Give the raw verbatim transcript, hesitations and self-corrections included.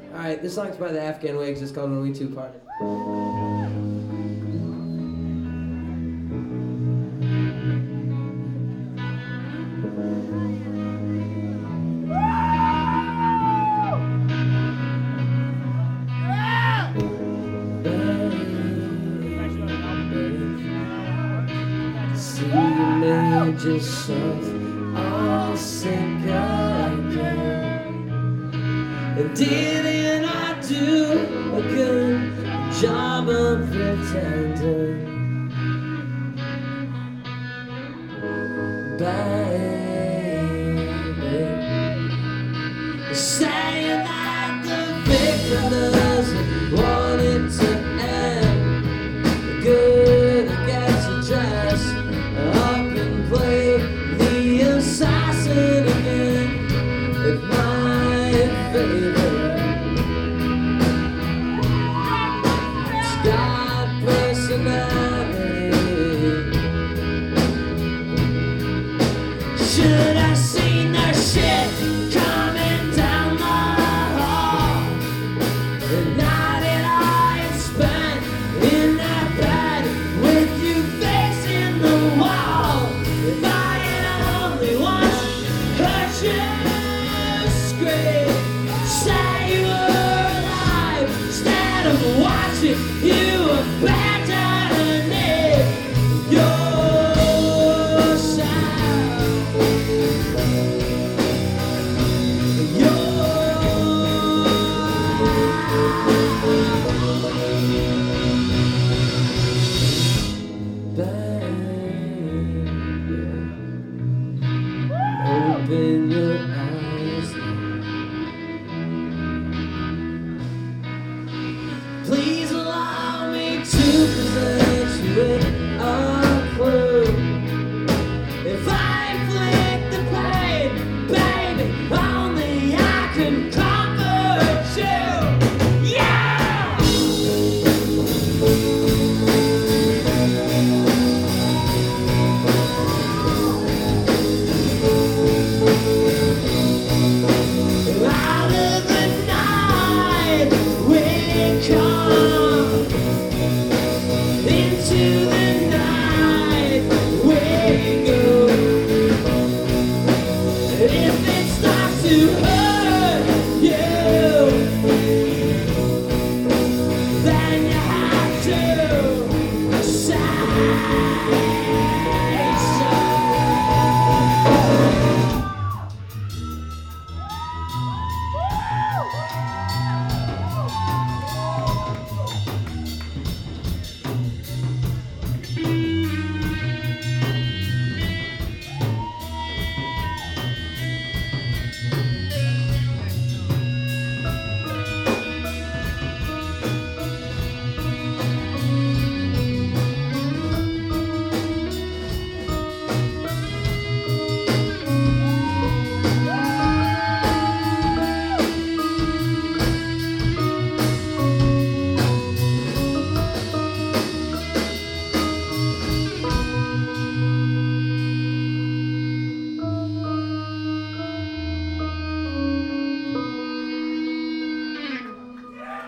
Alright, this song's by the Afghan Wigs. It's called When We Two Parted. See, you made yourself all sick again. And didn't I do a good job of pretending? Baby, saying that the victim doesn't want it to end. Good against the dress, up and play the assassin again. If my favorite, it's got personality. Should have seen their shit coming down the hall. The night that I had spent in that bed with you facing the wall. If I had only once heard you scream, say you were alive, instead of watching you abandon it. Yourself, open your eyes now. Please allow me to present you with